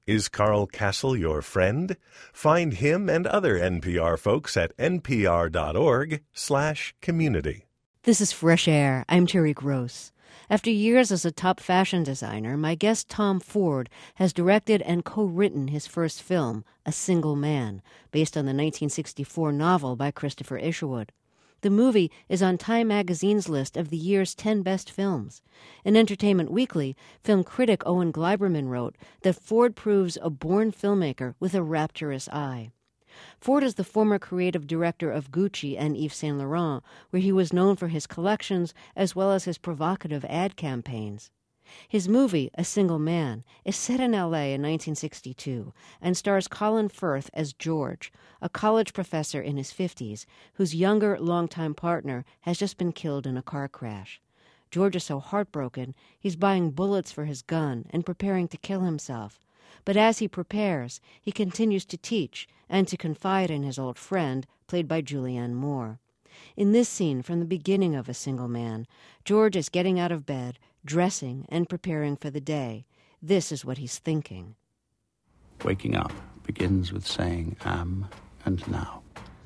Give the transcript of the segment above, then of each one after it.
Is Carl Castle your friend? Find him and other NPR folks at npr.org/community. This is Fresh Air. I'm Terry Gross. After years as a top fashion designer, my guest Tom Ford has directed and co-written his first film, A Single Man, based on the 1964 novel by Christopher Isherwood. The movie is on Time magazine's list of the year's 10 best films. In Entertainment Weekly, film critic Owen Gleiberman wrote that Ford proves a born filmmaker with a rapturous eye. Ford is the former creative director of Gucci and Yves Saint Laurent, where he was known for his collections as well as his provocative ad campaigns. His movie, A Single Man, is set in L.A. in 1962 and stars Colin Firth as George, a college professor in his 50s whose younger, longtime partner has just been killed in a car crash. George is so heartbroken, he's buying bullets for his gun and preparing to kill himself. But as he prepares, he continues to teach and to confide in his old friend, played by Julianne Moore. In this scene from the beginning of A Single Man, George is getting out of bed, dressing, and preparing for the day. This is what he's thinking. Waking up begins with saying am and now.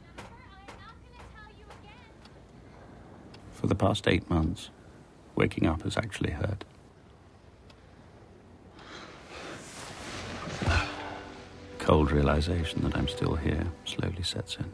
For the past 8 months, waking up has actually hurt. Cold realization that I'm still here slowly sets in.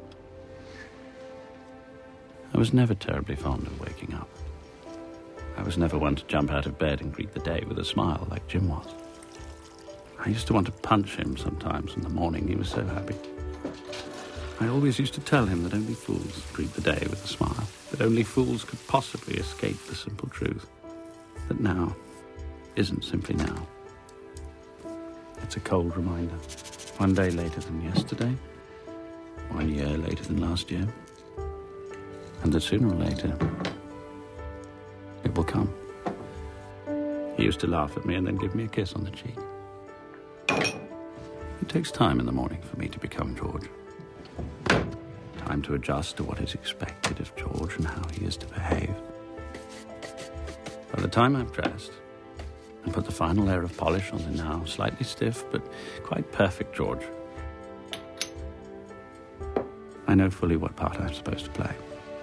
I was never terribly fond of waking up. I was never one to jump out of bed and greet the day with a smile like Jim was. I used to want to punch him sometimes in the morning. He was so happy. I always used to tell him that only fools greet the day with a smile, that only fools could possibly escape the simple truth that now isn't simply now. It's a cold reminder. 1 day later than yesterday, 1 year later than last year, and that sooner or later, it will come. He used to laugh at me and then give me a kiss on the cheek. It takes time in the morning for me to become George. Time to adjust to what is expected of George and how he is to behave. By the time I've dressed and put the final layer of polish on the now slightly stiff but quite perfect George, I know fully what part I'm supposed to play.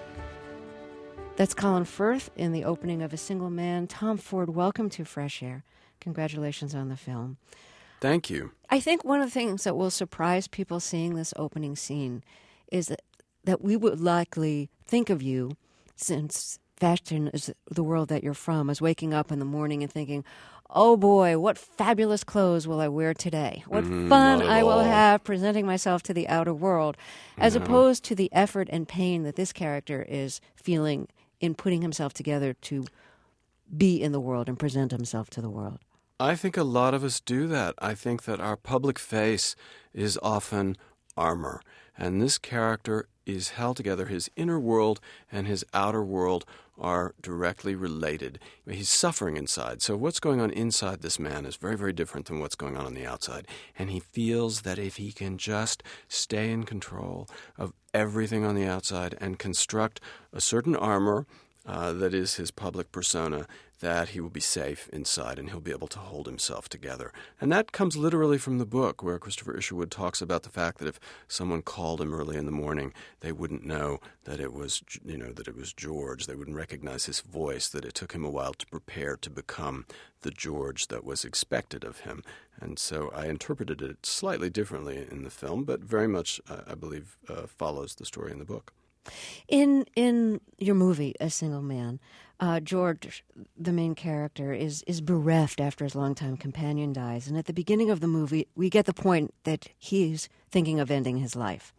That's Colin Firth in the opening of A Single Man. Tom Ford, welcome to Fresh Air. Congratulations on the film. Thank you. I think one of the things that will surprise people seeing this opening scene is that we would likely think of you, since fashion is the world that you're from, as waking up in the morning and thinking, oh boy, what fabulous clothes will I wear today? What fun I will have presenting myself to the outer world, as opposed to the effort and pain that this character is feeling in putting himself together to be in the world and present himself to the world. I think a lot of us do that. I think that our public face is often armor, and this character is held together. His inner world and his outer world are directly related. He's suffering inside. So what's going on inside this man is very, very different than what's going on the outside. And he feels that if he can just stay in control of everything on the outside and construct a certain armor that is his public persona, that he will be safe inside and he'll be able to hold himself together. And that comes literally from the book, where Christopher Isherwood talks about the fact that if someone called him early in the morning, they wouldn't know that it was, that it was George. They wouldn't recognize his voice, that it took him a while to prepare to become the George that was expected of him. And so I interpreted it slightly differently in the film, but very much, I believe, follows the story in the book. In your movie, A Single Man, George, the main character, is bereft after his longtime companion dies. And at the beginning of the movie, we get the point that he's thinking of ending his life.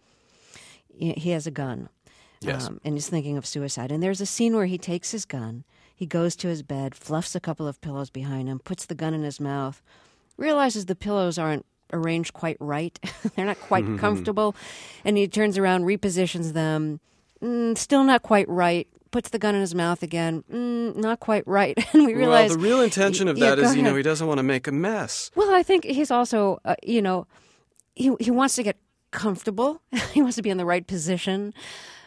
He has a gun, yes, and he's thinking of suicide. And there's a scene where he takes his gun, he goes to his bed, fluffs a couple of pillows behind him, puts the gun in his mouth, realizes the pillows aren't arranged quite right. They're not quite comfortable. And he turns around, repositions them. Still not quite right. Puts the gun in his mouth again. Not quite right. And we realize... Well, the real intention of that is, he doesn't want to make a mess. Well, I think he's also, he wants to get comfortable. He wants to be in the right position.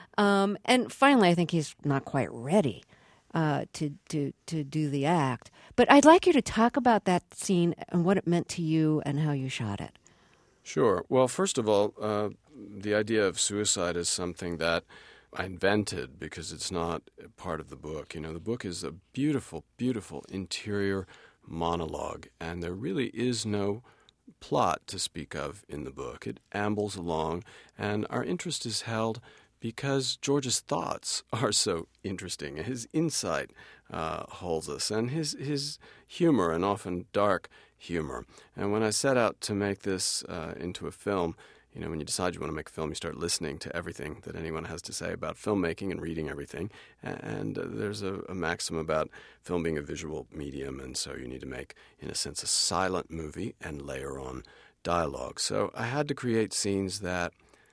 And finally, I think he's not quite ready to do the act. But I'd like you to talk about that scene and what it meant to you and how you shot it. Sure. Well, first of all, the idea of suicide is something that I invented because it's not part of the book. You know, the book is a beautiful, beautiful interior monologue, and there really is no plot to speak of in the book. It ambles along, and our interest is held because George's thoughts are so interesting. His insight holds us, and his humor, and often dark humor. And when I set out to make this into a film, you know, when you decide you want to make a film, you start listening to everything that anyone has to say about filmmaking and reading everything. And there's a maxim about film being a visual medium, and so you need to make, in a sense, a silent movie and layer on dialogue. So I had to create scenes that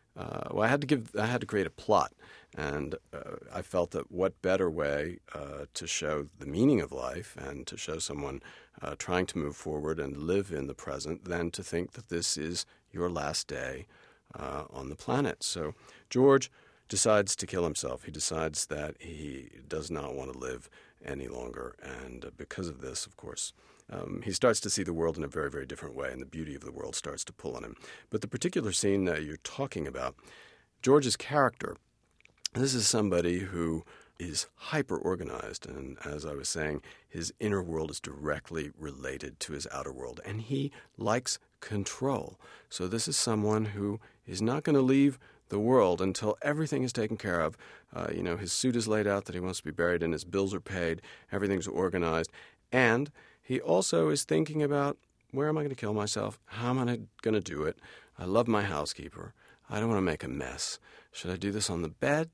I had to create a plot, and I felt that what better way to show the meaning of life and to show someone trying to move forward and live in the present than to think that this is your last day on the planet. So George decides to kill himself. He decides that he does not want to live any longer, and because of this, of course, he starts to see the world in a very, very different way, and the beauty of the world starts to pull on him. But the particular scene that you're talking about, George's character, this is somebody who is hyper-organized, and as I was saying, his inner world is directly related to his outer world, and he likes control. So this is someone who is not going to leave the world until everything is taken care of. His suit is laid out that he wants to be buried in, his bills are paid, everything's organized, and he also is thinking about, where am I going to kill myself? How am I going to do it? I love my housekeeper. I don't want to make a mess. Should I do this on the bed?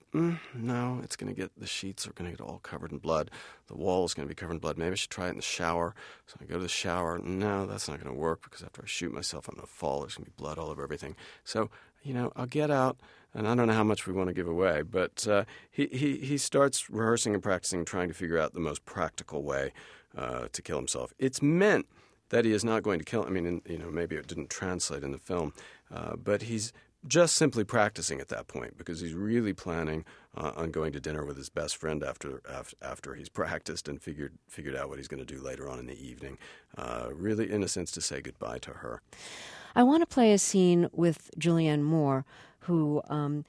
No, the sheets are going to get all covered in blood. The wall is going to be covered in blood. Maybe I should try it in the shower. So I go to the shower. No, that's not going to work because after I shoot myself, I'm going to fall. There's going to be blood all over everything. So, I'll get out, and I don't know how much we want to give away, but he starts rehearsing and practicing, trying to figure out the most practical way to kill himself. It's meant that he is not going to kill. Maybe it didn't translate in the film, but he's just simply practicing at that point because he's really planning on going to dinner with his best friend after he's practiced and figured out what he's going to do later on in the evening. Really, in a sense, to say goodbye to her. I want to play a scene with Julianne Moore, who,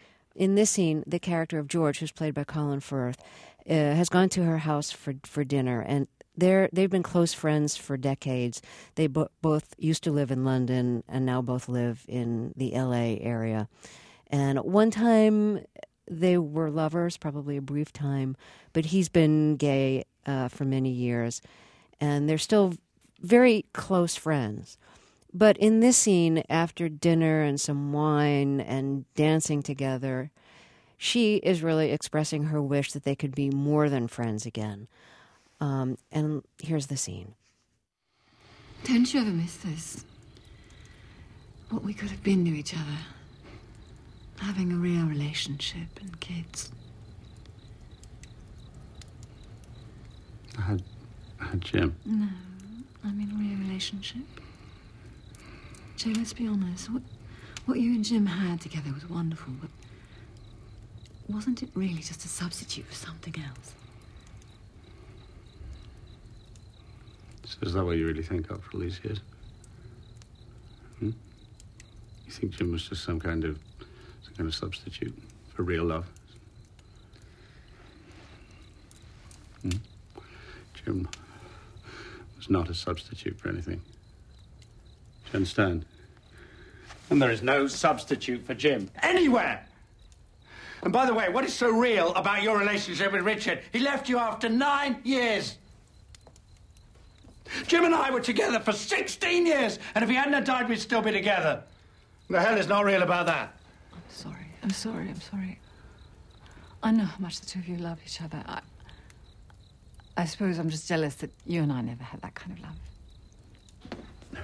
in this scene, the character of George, who's played by Colin Firth, has gone to her house for dinner, and they've been close friends for decades. They both used to live in London and now both live in the L.A. area. And at one time, they were lovers, probably a brief time, but he's been gay for many years, and they're still very close friends. But in this scene, after dinner and some wine and dancing together, she is really expressing her wish that they could be more than friends again. And here's the scene. Don't you ever miss this? What we could have been to each other. Having a real relationship and kids. I had Jim. No, I mean a real relationship. Joe, let's be honest. What you and Jim had together was wonderful, but wasn't it really just a substitute for something else? So is that what you really think after all these years? You think Jim was just some kind of substitute for real love? Jim was not a substitute for anything. Do you understand? And there is no substitute for Jim anywhere. And by the way, what is so real about your relationship with Richard? He left you after 9 years. Jim and I were together for 16 years, and if he hadn't died, we'd still be together. The hell is not real about that? I'm sorry. I know how much the two of you love each other. I suppose I'm just jealous that you and I never had that kind of love.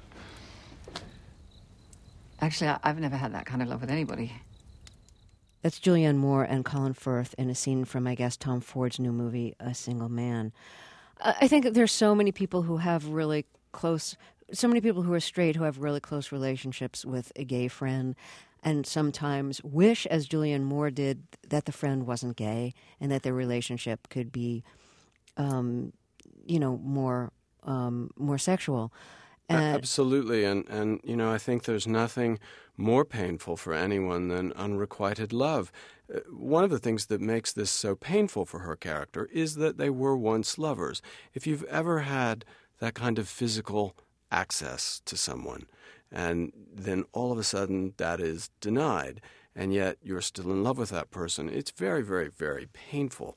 Actually, I've never had that kind of love with anybody. That's Julianne Moore and Colin Firth in a scene from, I guess, Tom Ford's new movie, A Single Man. I think that there's so many people who have really close, so many people who are straight who have really close relationships with a gay friend, and sometimes wish, as Julianne Moore did, that the friend wasn't gay and that their relationship could be, more more sexual. Absolutely, and I think there's nothing more painful for anyone than unrequited love. One of the things that makes this so painful for her character is that they were once lovers. If you've ever had that kind of physical access to someone, and then all of a sudden that is denied, and yet you're still in love with that person, it's very, very, very painful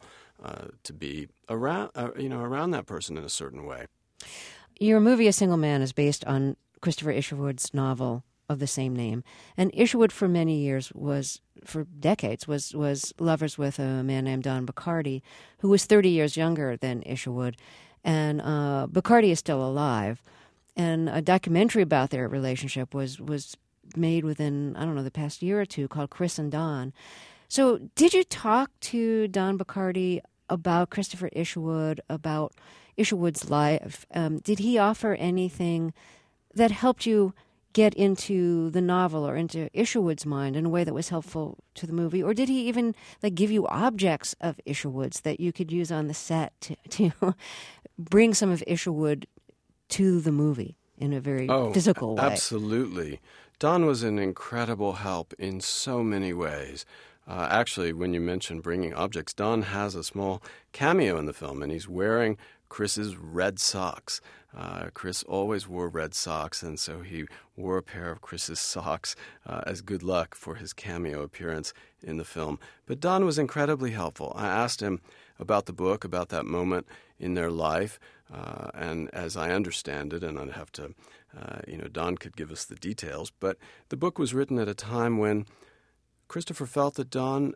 to be around that person in a certain way. Your movie, A Single Man, is based on Christopher Isherwood's novel of the same name. And Isherwood, for many years, for decades, was lovers with a man named Don Bachardy, who was 30 years younger than Isherwood. And Bachardy is still alive. And a documentary about their relationship was made within, the past year or two, called Chris and Don. So did you talk to Don Bachardy about Christopher Isherwood, about Isherwood's life? Did he offer anything that helped you get into the novel or into Isherwood's mind in a way that was helpful to the movie? Or did he even give you objects of Isherwood's that you could use on the set to bring some of Isherwood to the movie in a very physical way? Absolutely. Don was an incredible help in so many ways. Actually, when you mentioned bringing objects, Don has a small cameo in the film, and he's wearing Chris's red socks. Chris always wore red socks, and so he wore a pair of Chris's socks as good luck for his cameo appearance in the film. But Don was incredibly helpful. I asked him about the book, about that moment in their life, and as I understand it, and I'd have to, Don could give us the details, but the book was written at a time when Christopher felt that Don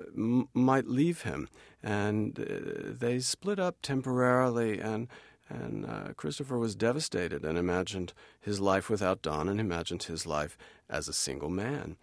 might leave him, and they split up temporarily, and Christopher was devastated and imagined his life without Don and imagined his life as a single man.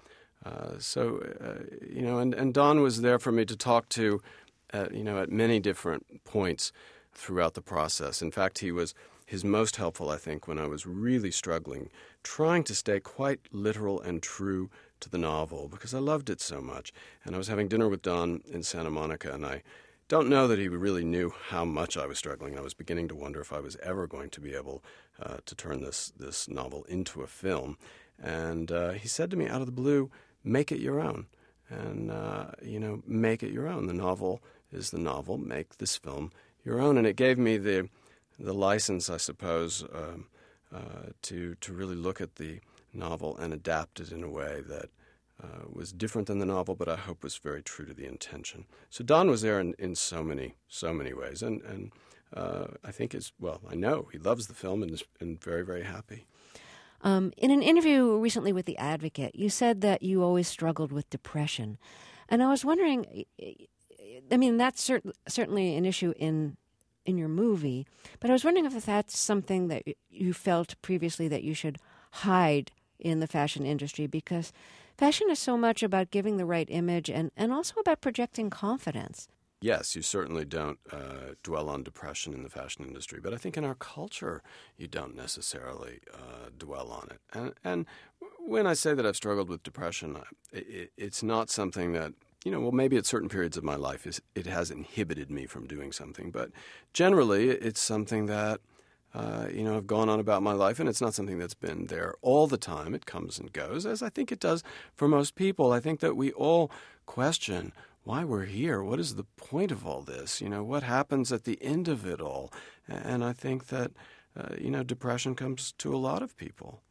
And Don was there for me to talk to, at many different points throughout the process. In fact, he was his most helpful, I think, when I was really struggling, trying to stay quite literal and true to the novel because I loved it so much. And I was having dinner with Don in Santa Monica, and I don't know that he really knew how much I was struggling. I was beginning to wonder if I was ever going to be able to turn this novel into a film. And he said to me out of the blue, make it your own. And, make it your own. The novel is the novel. Make this film your own. And it gave me the license, I suppose, to really look at the novel and adapt it in a way that was different than the novel, but I hope was very true to the intention. So Don was there in so many ways, and I think I know he loves the film and is very, very happy. In an interview recently with The Advocate, you said that you always struggled with depression, and I was wondering. I mean, that's certainly an issue in your movie, but I was wondering if that's something that you felt previously that you should hide in the fashion industry, because fashion is so much about giving the right image and also about projecting confidence. Yes, you certainly don't dwell on depression in the fashion industry, but I think in our culture you don't necessarily dwell on it. And when I say that I've struggled with depression, it's not something that, maybe at certain periods of my life it has inhibited me from doing something, but generally it's something that I've gone on about my life, and it's not something that's been there all the time. It comes and goes, as I think it does for most people. I think that we all question why we're here. What is the point of all this? What happens at the end of it all? And I think that, depression comes to a lot of people.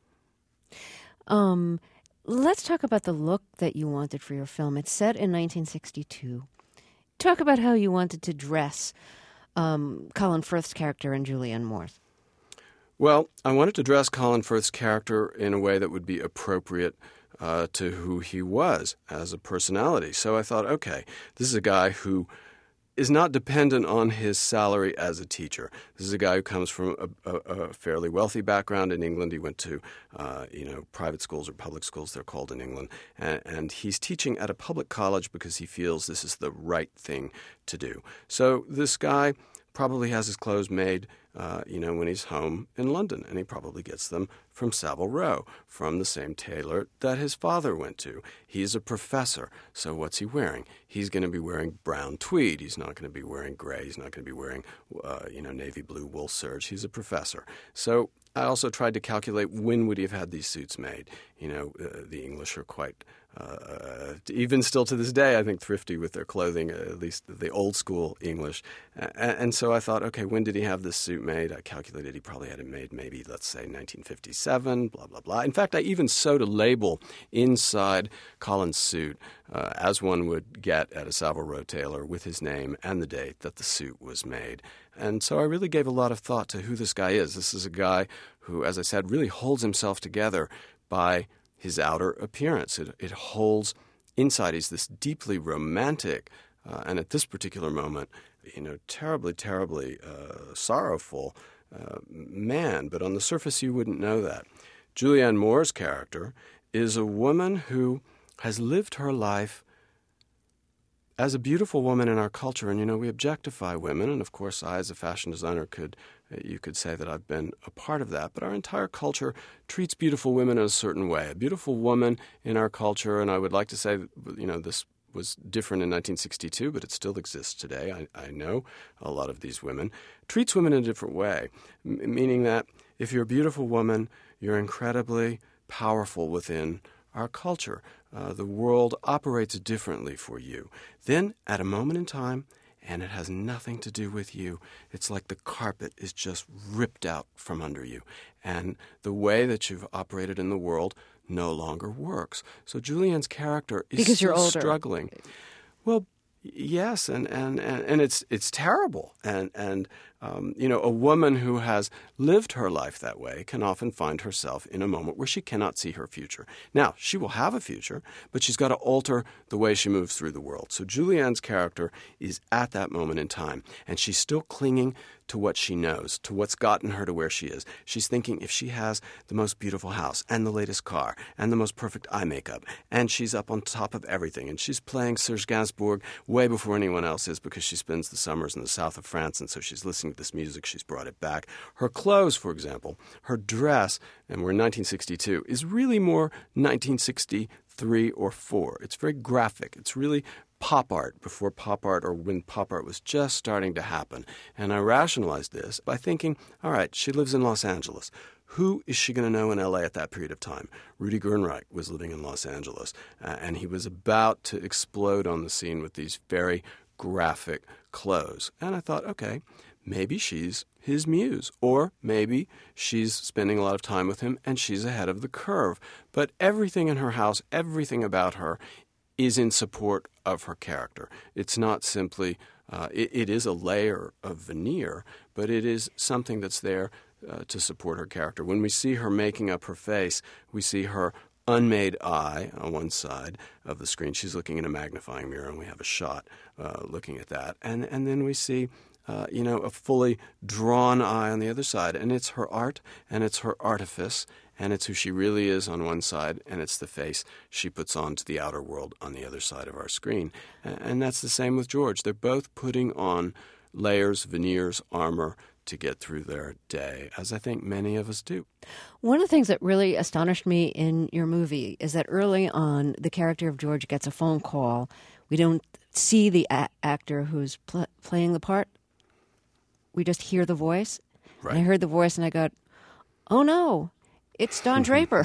Let's talk about the look that you wanted for your film. It's set in 1962. Talk about how you wanted to dress Colin Firth's character and Julianne Moore's. Well, I wanted to dress Colin Firth's character in a way that would be appropriate to who he was as a personality. So I thought, okay, this is a guy who is not dependent on his salary as a teacher. This is a guy who comes from a fairly wealthy background in England. He went to, private schools or public schools, they're called in England. And he's teaching at a public college because he feels this is the right thing to do. So this guy probably has his clothes made when he's home in London. And he probably gets them from Savile Row, from the same tailor that his father went to. He's a professor, so what's he wearing? He's going to be wearing brown tweed. He's not going to be wearing gray. He's not going to be wearing, navy blue wool serge. He's a professor. So I also tried to calculate when would he have had these suits made. The English are quite, even still to this day, I think, thrifty with their clothing, at least the old school English. And so I thought, okay, when did he have this suit made? I calculated he probably had it made maybe, let's say, 1957, blah, blah, blah. In fact, I even sewed a label inside Colin's suit, as one would get at a Savile Row tailor, with his name and the date that the suit was made. And so I really gave a lot of thought to who this guy is. This is a guy who, as I said, really holds himself together by his outer appearance. It holds inside. He's this deeply romantic, and at this particular moment, terribly, terribly sorrowful man. But on the surface, you wouldn't know that. Julianne Moore's character is a woman who has lived her life as a beautiful woman in our culture. And, we objectify women. And, of course, I, as a fashion designer, you could say that I've been a part of that. But our entire culture treats beautiful women in a certain way. A beautiful woman in our culture, and I would like to say, this was different in 1962, but it still exists today. I know a lot of these women, treats women in a different way, meaning that if you're a beautiful woman, you're incredibly powerful within our culture. The world operates differently for you. Then, at a moment in time, and it has nothing to do with you, it's like the carpet is just ripped out from under you. And the way that you've operated in the world no longer works. So Julianne's character is because still you're older. Struggling. Well, yes, and it's terrible. And a woman who has lived her life that way can often find herself in a moment where she cannot see her future. Now, she will have a future, but she's got to alter the way she moves through the world. So Julianne's character is at that moment in time, and she's still clinging to what she knows, to what's gotten her to where she is. She's thinking if she has the most beautiful house and the latest car and the most perfect eye makeup, and she's up on top of everything, and she's playing Serge Gainsbourg way before anyone else is because she spends the summers in the south of France, and so she's listening to this music, she's brought it back. Her clothes, for example, her dress, and we're in 1962, is really more 1963 or 4. It's very graphic. It's really pop art before pop art, or when pop art was just starting to happen. And I rationalized this by thinking, all right, she lives in Los Angeles. Who is she going to know in L.A. at that period of time? Rudy Gernreich was living in Los Angeles, and he was about to explode on the scene with these very graphic clothes. And I thought, okay, maybe she's his muse, or maybe she's spending a lot of time with him and she's ahead of the curve. But everything in her house, everything about her is in support of her character. It's not simply, it is a layer of veneer, but it is something that's there to support her character. When we see her making up her face, we see her unmade eye on one side of the screen. She's looking in a magnifying mirror, and we have a shot looking at that. And then we see a fully drawn eye on the other side. And it's her art, and it's her artifice, and it's who she really is on one side, and it's the face she puts on to the outer world on the other side of our screen. And that's the same with George. They're both putting on layers, veneers, armor to get through their day, as I think many of us do. One of the things that really astonished me in your movie is that early on, the character of George gets a phone call. We don't see the actor who's playing the part. We just hear the voice. Right. And I heard the voice and I got, oh no, it's Don Draper.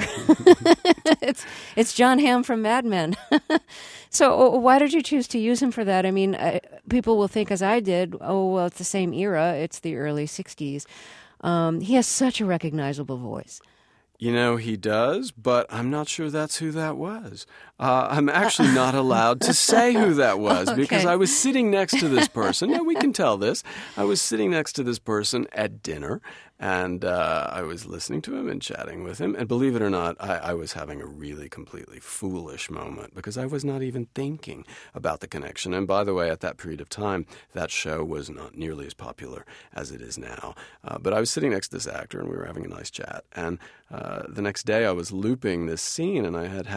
It's John Hamm from Mad Men. So why did you choose to use him for that? I mean, people will think, as I did, oh, well, it's the same era. It's the early 60s. He has such a recognizable voice. He does, but I'm not sure that's who that was. I'm actually not allowed to say who that was because I was sitting next to this person. Now, we can tell this. I was sitting next to this person at dinner, and I was listening to him and chatting with him. And believe it or not, I was having a really completely foolish moment because I was not even thinking about the connection. And by the way, at that period of time, that show was not nearly as popular as it is now. But I was sitting next to this actor, and we were having a nice chat. And the next day, I was looping this scene, and I had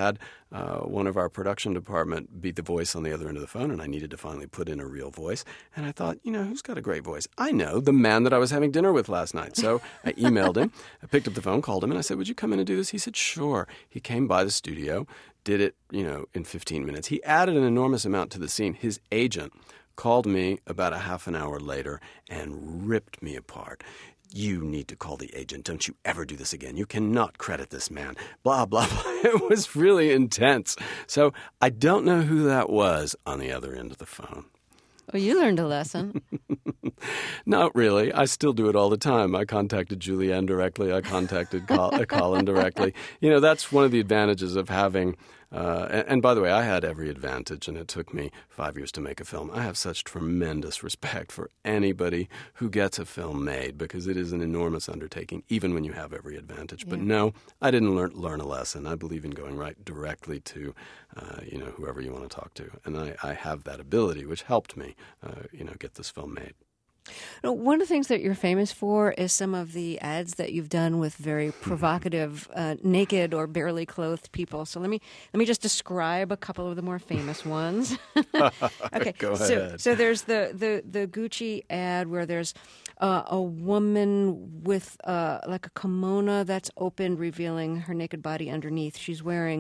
one of our production department beat the voice on the other end of the phone, and I needed to finally put in a real voice. And I thought, who's got a great voice? I know, the man that I was having dinner with last night. So I emailed him. I picked up the phone, called him, and I said, would you come in and do this? He said, sure. He came by the studio, did it, in 15 minutes. He added an enormous amount to the scene. His agent called me about a half an hour later and ripped me apart. You need to call the agent. Don't you ever do this again. You cannot credit this man. Blah, blah, blah. It was really intense. So I don't know who that was on the other end of the phone. Well, you learned a lesson. Not really. I still do it all the time. I contacted Julianne directly. I contacted Colin directly. That's one of the advantages of having and by the way, I had every advantage, and it took me 5 years to make a film. I have such tremendous respect for anybody who gets a film made because it is an enormous undertaking, even when you have every advantage. Yeah. But no, I didn't learn a lesson. I believe in going right directly to, whoever you want to talk to. And I have that ability, which helped me, get this film made. One of the things that you're famous for is some of the ads that you've done with very provocative, naked or barely clothed people. So let me just describe a couple of the more famous ones. Okay, go ahead. So there's the Gucci ad where there's a woman with like a kimono that's open, revealing her naked body underneath. She's wearing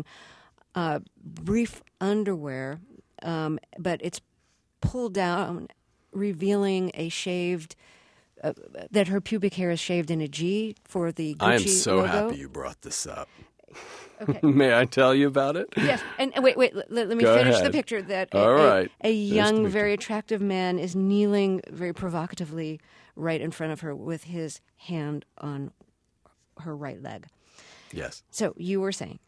brief underwear, but it's pulled down, revealing a shaved, that her pubic hair is shaved in a G for the Gucci logo. I am so happy you brought this up. Okay. May I tell you about it? Yes. And wait, let me Go finish ahead. the picture that a young, very attractive man is kneeling very provocatively right in front of her with his hand on her right leg. Yes. So you were saying.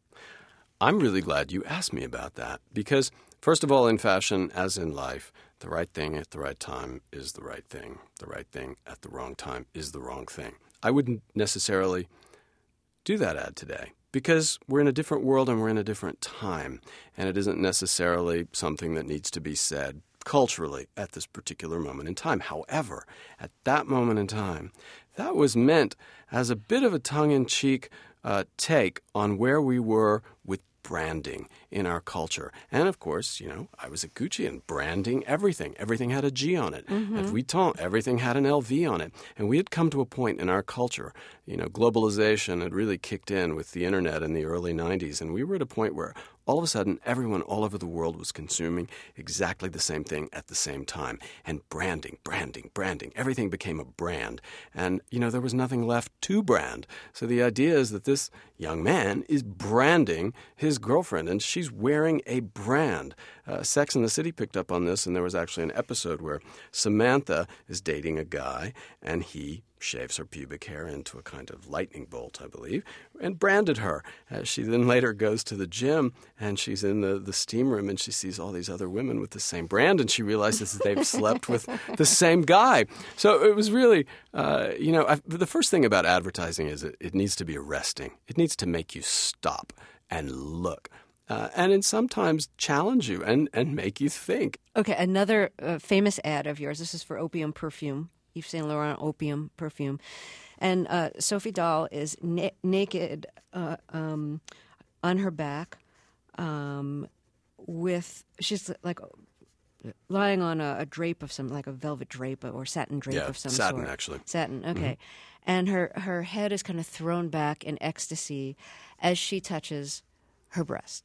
I'm really glad you asked me about that because, first of all, in fashion, as in life, the right thing at the right time is the right thing. The right thing at the wrong time is the wrong thing. I wouldn't necessarily do that ad today because we're in a different world and we're in a different time, and it isn't necessarily something that needs to be said culturally at this particular moment in time. However, at that moment in time, that was meant as a bit of a tongue-in-cheek take on where we were with branding in our culture. And of course, I was at Gucci and branding everything. Everything had a G on it. Mm-hmm. At Vuitton, everything had an LV on it. And we had come to a point in our culture, globalization had really kicked in with the internet in the early 90s. And we were at a point where all of a sudden, everyone all over the world was consuming exactly the same thing at the same time. And branding. Everything became a brand. And, there was nothing left to brand. So the idea is that this young man is branding his girlfriend, and she's wearing a brand. Sex and the City picked up on this, and there was actually an episode where Samantha is dating a guy, and he shaves her pubic hair into a kind of lightning bolt, I believe, and branded her. She then later goes to the gym, and she's in the steam room, and she sees all these other women with the same brand, and she realizes that they've slept with the same guy. So it was really, the first thing about advertising is it needs to be arresting. It needs to make you stop and look. And sometimes challenge you and make you think. Okay, another famous ad of yours. This is for Opium perfume. Yves Saint Laurent Opium perfume. And Sophie Dahl is naked on her back she's like lying on a drape of some, like a velvet drape or satin drape of some satin, sort. Actually. Satin, okay. Mm-hmm. And her head is kind of thrown back in ecstasy as she touches her breast.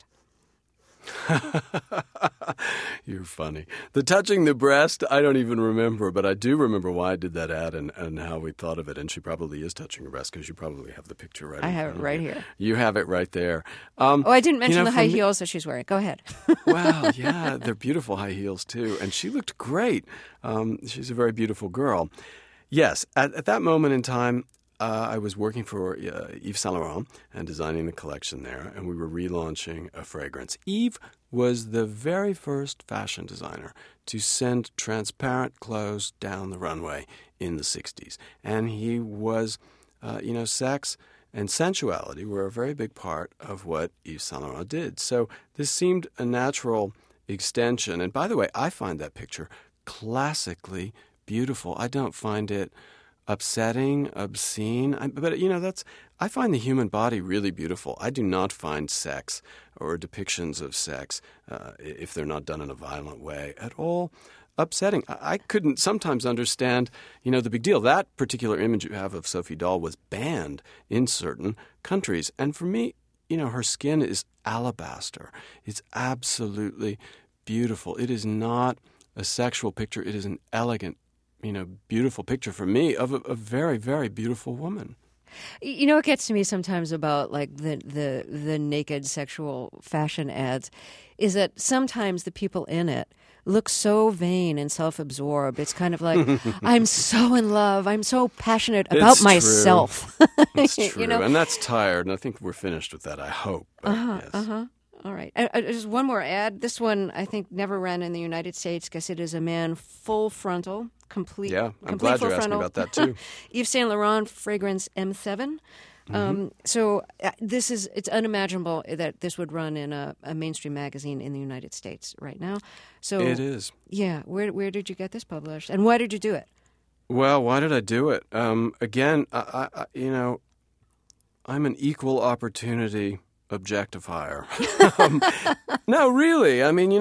You're funny. The touching the breast, I don't even remember, but I do remember why I did that ad and how we thought of it. And she probably is touching her breast because you probably have the picture right. I have it right here. You have it right there. I didn't mention the high heels that she's wearing. Go ahead. Wow, yeah, they're beautiful high heels too, and she looked great. She's a very beautiful girl. Yes, at that moment in time, I was working for Yves Saint Laurent and designing the collection there, and we were relaunching a fragrance. Yves was the very first fashion designer to send transparent clothes down the runway in the 60s. And he was, sex and sensuality were a very big part of what Yves Saint Laurent did. So this seemed a natural extension. And by the way, I find that picture classically beautiful. I don't find it upsetting, obscene, but I find the human body really beautiful. I do not find sex or depictions of sex, if they're not done in a violent way, at all upsetting. I couldn't sometimes understand, the big deal. That particular image you have of Sophie Dahl was banned in certain countries. And for me, her skin is alabaster. It's absolutely beautiful. It is not a sexual picture. It is an elegant, beautiful picture for me of a very, very beautiful woman. What gets to me sometimes about like the naked sexual fashion ads is that sometimes the people in it look so vain and self-absorbed. It's kind of like, I'm so in love. I'm so passionate about myself. It's true. And that's tired. And I think we're finished with that, I hope. Yes. All right. Just one more ad. This one, I think, never ran in the United States because it is a man full frontal, complete. Yeah, I'm glad you're asking about that, too. Yves Saint Laurent fragrance M7. So it's unimaginable that this would run in a mainstream magazine in the United States right now. So it is. Yeah. Where did you get this published? And why did you do it? Well, why did I do it? Again, I'm an equal opportunity objectifier. No, really. I mean,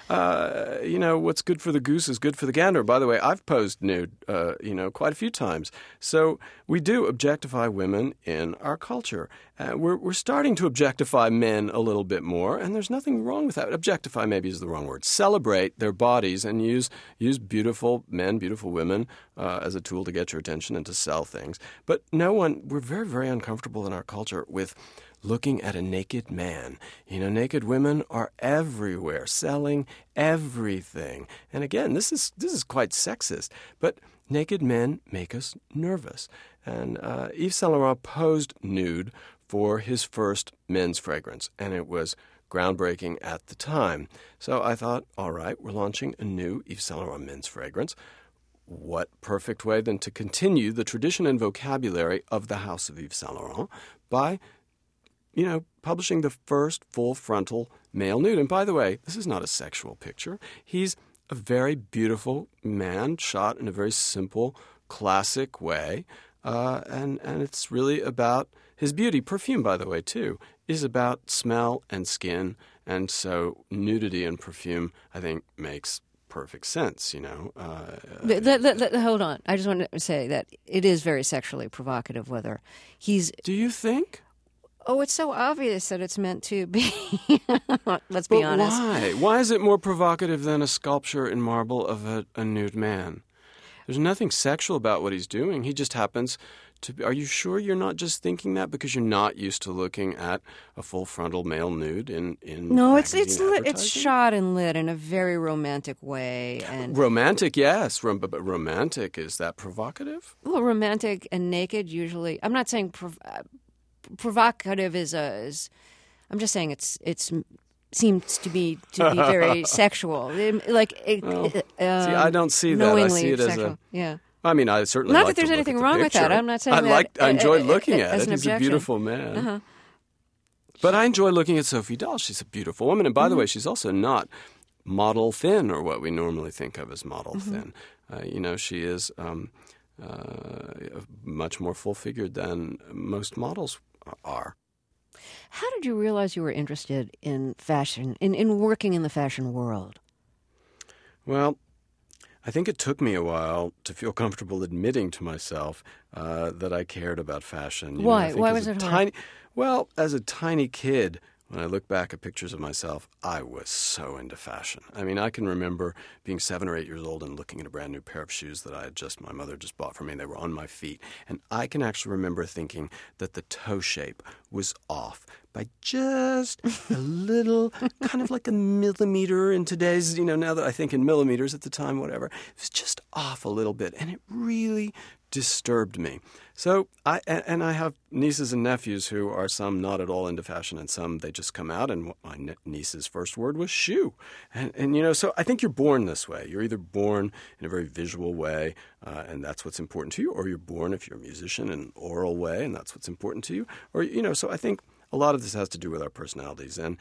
what's good for the goose is good for the gander. By the way, I've posed nude, quite a few times. So we do objectify women in our culture. We're starting to objectify men a little bit more, and there's nothing wrong with that. Objectify maybe is the wrong word. Celebrate their bodies and use beautiful men, beautiful women as a tool to get your attention and to sell things. But we're very, very uncomfortable in our culture with looking at a naked man. Naked women are everywhere, selling everything. And again, this is quite sexist, but naked men make us nervous. And Yves Saint Laurent posed nude for his first men's fragrance, and it was groundbreaking at the time. So I thought, all right, we're launching a new Yves Saint Laurent men's fragrance. What perfect way then to continue the tradition and vocabulary of the House of Yves Saint Laurent by publishing the first full frontal male nude. And by the way, this is not a sexual picture. He's a very beautiful man shot in a very simple, classic way. And it's really about his beauty. Perfume, by the way, too, is about smell and skin. And so nudity and perfume, I think, makes perfect sense, Hold on. I just want to say that it is very sexually provocative whether he's... Do you think? Oh, it's so obvious that it's meant to be. Let's be honest. Why? Why is it more provocative than a sculpture in marble of a nude man? There's nothing sexual about what he's doing. He just happens to be... Are you sure you're not just thinking that because you're not used to looking at a full frontal male nude in No, it's shot and lit in a very romantic way. And romantic, yes. But romantic, is that provocative? Well, romantic and naked usually... I'm not saying... provocative is I'm just saying it's seems to be very sexual. See, I don't see that. I see it sexual. as a... Yeah. I mean, I certainly not like that there's to look anything at the wrong with picture. that. I'm not saying I enjoy looking at as it. An He's objection. a beautiful man. But I enjoy looking at Sophie Dahl. She's a beautiful woman. And by the way, she's also not model thin or what we normally think of as model thin. She is much more full-figured than most models are. How did you realize you were interested in fashion, in working in the fashion world? Well, I think it took me a while to feel comfortable admitting to myself that I cared about fashion. Why? Why was it hard? Well, as a tiny kid, when I look back at pictures of myself, I was so into fashion. I mean, I can remember being 7 or 8 years old and looking at a brand new pair of shoes that my mother just bought for me. They were on my feet. And I can actually remember thinking that the toe shape was off by just a little, kind of like a millimeter in today's, now that I think in millimeters at the time, whatever. It was just off a little bit. And it really disturbed me. So I have nieces and nephews who are some not at all into fashion and some they just come out, and my niece's first word was shoe. And so I think you're born this way. You're either born in a very visual way, and that's what's important to you, or you're born, if you're a musician, in an oral way, and that's what's important to you. Or, so I think a lot of this has to do with our personalities. And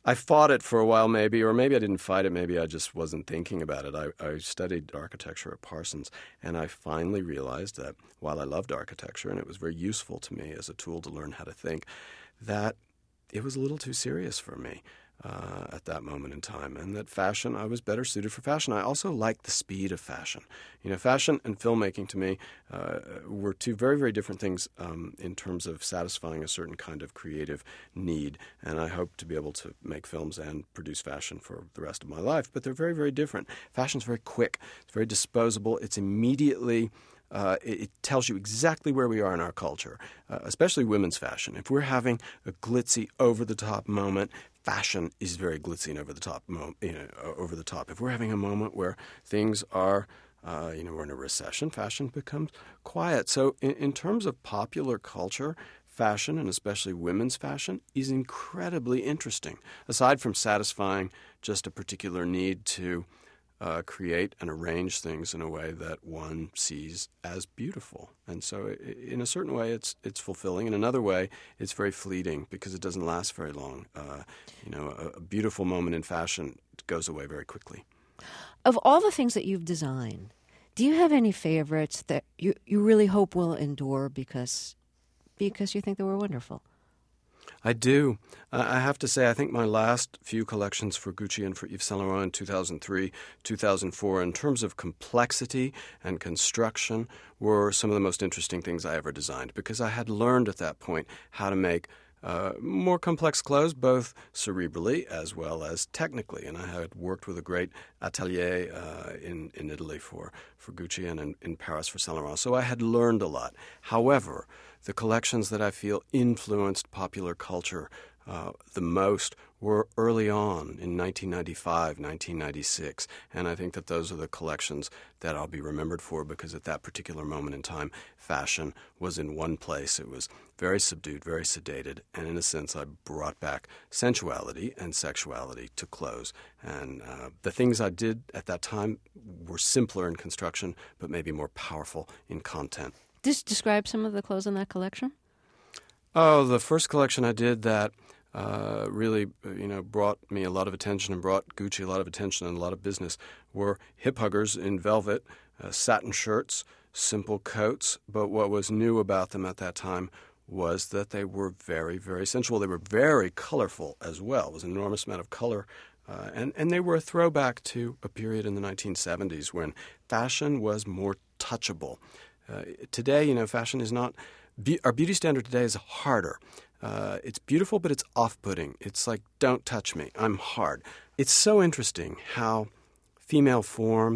I fought it for a while maybe, or maybe I didn't fight it, maybe I just wasn't thinking about it. I studied architecture at Parsons, and I finally realized that while I loved architecture, and it was very useful to me as a tool to learn how to think, that it was a little too serious for me at that moment in time, and that fashion, I was better suited for fashion. I also liked the speed of fashion. Fashion and filmmaking to me were two very, very different things in terms of satisfying a certain kind of creative need, and I hope to be able to make films and produce fashion for the rest of my life, but they're very, very different. Fashion's very quick, it's very disposable, it's immediately... It tells you exactly where we are in our culture, especially women's fashion. If we're having a glitzy, over-the-top moment, fashion is very glitzy and over-the-top. Over the top. If we're having a moment where things are, we're in a recession, fashion becomes quiet. So, in terms of popular culture, fashion, and especially women's fashion, is incredibly interesting. Aside from satisfying just a particular need to create and arrange things in a way that one sees as beautiful. And so in a certain way it's fulfilling. In another way, it's very fleeting because it doesn't last very long. A beautiful moment in fashion goes away very quickly. Of all the things that you've designed, do you have any favorites that you really hope will endure because you think they were wonderful? I do. I have to say, I think my last few collections for Gucci and for Yves Saint Laurent in 2003, 2004, in terms of complexity and construction, were some of the most interesting things I ever designed, because I had learned at that point how to make more complex clothes, both cerebrally as well as technically. And I had worked with a great atelier in Italy for Gucci and in Paris for Saint Laurent. So I had learned a lot. However, the collections that I feel influenced popular culture the most were early on in 1995, 1996. And I think that those are the collections that I'll be remembered for, because at that particular moment in time, fashion was in one place. It was very subdued, very sedated, and in a sense I brought back sensuality and sexuality to clothes. And the things I did at that time were simpler in construction, but maybe more powerful in content. Just describe some of the clothes in that collection. Oh, the first collection I did that really, brought me a lot of attention and brought Gucci a lot of attention and a lot of business were hip huggers in velvet, satin shirts, simple coats. But what was new about them at that time was that they were very, very sensual. They were very colorful as well. It was an enormous amount of color. And they were a throwback to a period in the 1970s when fashion was more touchable. Today, fashion is not... Our beauty standard today is harder. It's beautiful, but it's off-putting. It's like, don't touch me. I'm hard. It's so interesting how female form,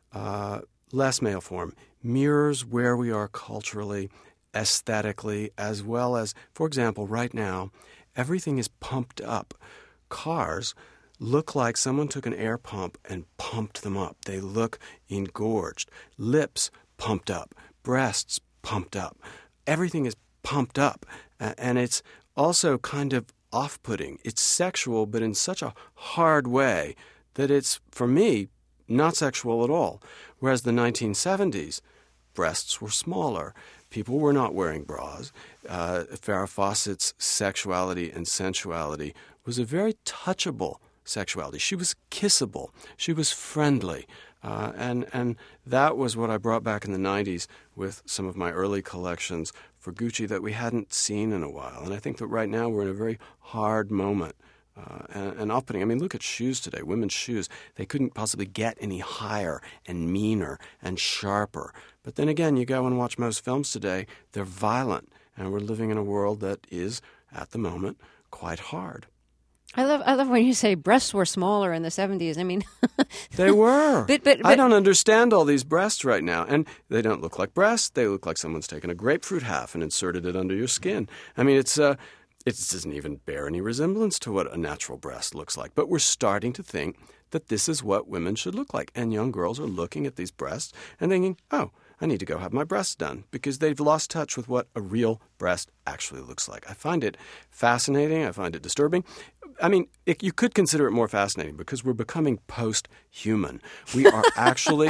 less male form, mirrors where we are culturally, aesthetically, as well as, for example, right now, everything is pumped up. Cars look like someone took an air pump and pumped them up. They look engorged. Lips pumped up. Breasts pumped up. Everything is pumped up, and it's also kind of off-putting. It's sexual, but in such a hard way that it's, for me, not sexual at all. Whereas the 1970s, breasts were smaller. People were not wearing bras. Farrah Fawcett's sexuality and sensuality was a very touchable sexuality. She was kissable. She was friendly. And that was what I brought back in the 90s with some of my early collections for Gucci that we hadn't seen in a while. And I think that right now we're in a very hard moment and off-putting. I mean, look at shoes today, women's shoes. They couldn't possibly get any higher and meaner and sharper. But then again, you go and watch most films today, they're violent. And we're living in a world that is, at the moment, quite hard. I love when you say breasts were smaller in the 70s. I mean... They were. But I don't understand all these breasts right now. And they don't look like breasts. They look like someone's taken a grapefruit half and inserted it under your skin. I mean, it doesn't even bear any resemblance to what a natural breast looks like. But we're starting to think that this is what women should look like. And young girls are looking at these breasts and thinking, oh, I need to go have my breasts done, because they've lost touch with what a real breast actually looks like. I find it fascinating. I find it disturbing. I mean, you could consider it more fascinating because we're becoming post-human. We are actually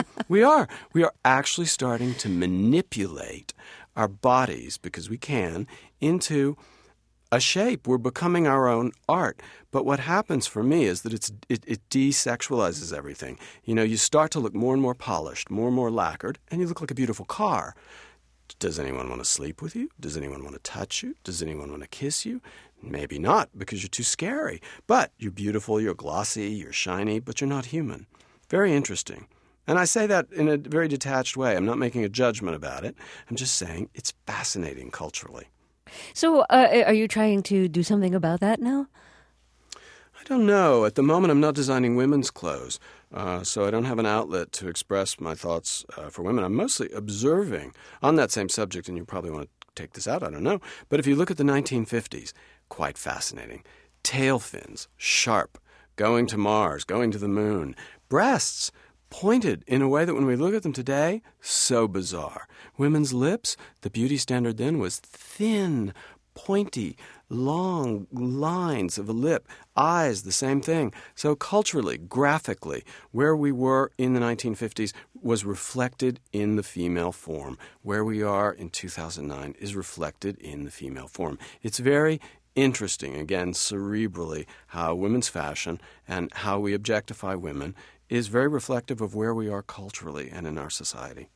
starting to manipulate our bodies, because we can, into a shape. We're becoming our own art. But what happens for me is that it desexualizes everything. You know, you start to look more and more polished, more and more lacquered, and you look like a beautiful car. Does anyone want to sleep with you? Does anyone want to touch you? Does anyone want to kiss you? Maybe not, because you're too scary. But you're beautiful, you're glossy, you're shiny, but you're not human. Very interesting. And I say that in a very detached way. I'm not making a judgment about it. I'm just saying it's fascinating culturally. So are you trying to do something about that now? I don't know. At the moment, I'm not designing women's clothes, so I don't have an outlet to express my thoughts for women. I'm mostly observing on that same subject, and you probably want to take this out, I don't know. But if you look at the 1950s, quite fascinating. Tail fins, sharp, going to Mars, going to the moon. Breasts, pointed in a way that when we look at them today, so bizarre. Women's lips, the beauty standard then was thin, pointy, long lines of a lip. Eyes, the same thing. So culturally, graphically, where we were in the 1950s was reflected in the female form. Where we are in 2009 is reflected in the female form. It's very interesting, again, cerebrally, how women's fashion and how we objectify women is very reflective of where we are culturally and in our society.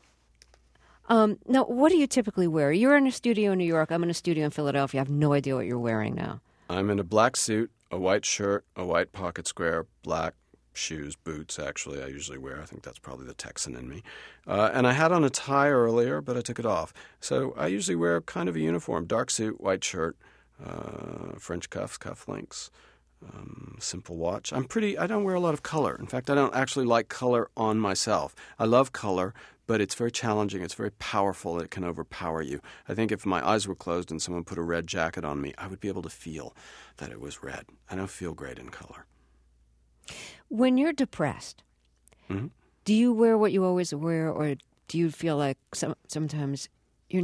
Now, what do you typically wear? You're in a studio in New York. I'm in a studio in Philadelphia. I have no idea what you're wearing now. I'm in a black suit, a white shirt, a white pocket square, black shoes, boots, actually, I usually wear. I think that's probably the Texan in me. And I had on a tie earlier, but I took it off. So I usually wear kind of a uniform, dark suit, white shirt, French cuffs, cufflinks, simple watch. I don't wear a lot of color. In fact, I don't actually like color on myself. I love color, but it's very challenging. It's very powerful. It can overpower you. I think if my eyes were closed and someone put a red jacket on me, I would be able to feel that it was red. I don't feel great in color. When you're depressed, do you wear what you always wear, or do you feel like sometimes you're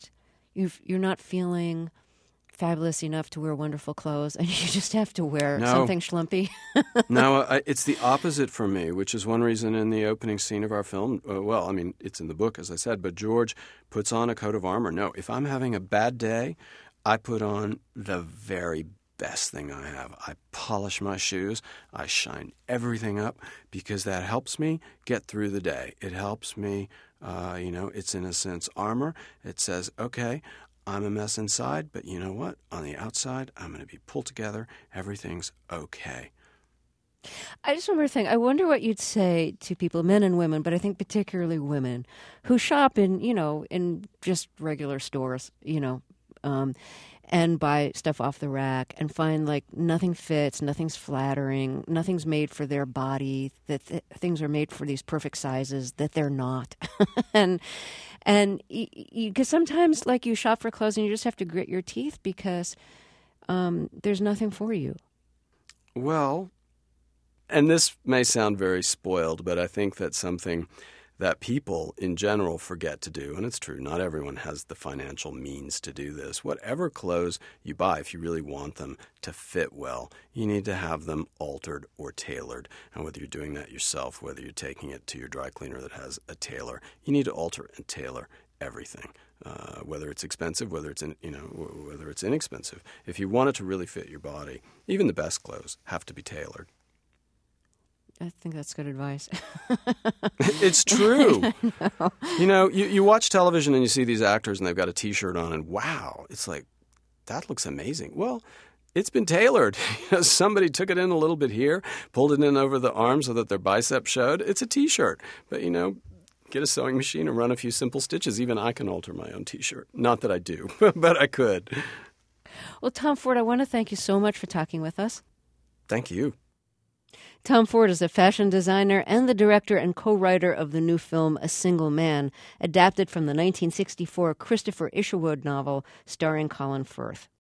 not feeling fabulous enough to wear wonderful clothes, and you just have to wear something schlumpy? No, it's the opposite for me, which is one reason in the opening scene of our film, it's in the book, as I said, but George puts on a coat of armor. No, if I'm having a bad day, I put on the very best thing I have. I polish my shoes. I shine everything up because that helps me get through the day. It helps me, it's in a sense armor. It says, okay, I'm a mess inside, but you know what? On the outside, I'm going to be pulled together. Everything's okay. I just remember thinking, I wonder what you'd say to people, men and women, but I think particularly women, who shop in just regular stores, and buy stuff off the rack and find like nothing fits, nothing's flattering, nothing's made for their body, that things are made for these perfect sizes that they're not. And because sometimes, like, you shop for clothes and you just have to grit your teeth because there's nothing for you. Well, and this may sound very spoiled, but I think that's something that people in general forget to do. And it's true, not everyone has the financial means to do this. Whatever clothes you buy, if you really want them to fit well, you need to have them altered or tailored. And whether you're doing that yourself, whether you're taking it to your dry cleaner that has a tailor, you need to alter and tailor everything. Whether it's expensive, whether it's whether it's inexpensive. If you want it to really fit your body, even the best clothes have to be tailored. I think that's good advice. It's true. You watch television and you see these actors and they've got a T-shirt on and wow, it's like, that looks amazing. Well, it's been tailored. Somebody took it in a little bit here, pulled it in over the arm so that their bicep showed. It's a T-shirt. But, get a sewing machine and run a few simple stitches. Even I can alter my own T-shirt. Not that I do, but I could. Well, Tom Ford, I want to thank you so much for talking with us. Thank you. Tom Ford is a fashion designer and the director and co-writer of the new film A Single Man, adapted from the 1964 Christopher Isherwood novel starring Colin Firth.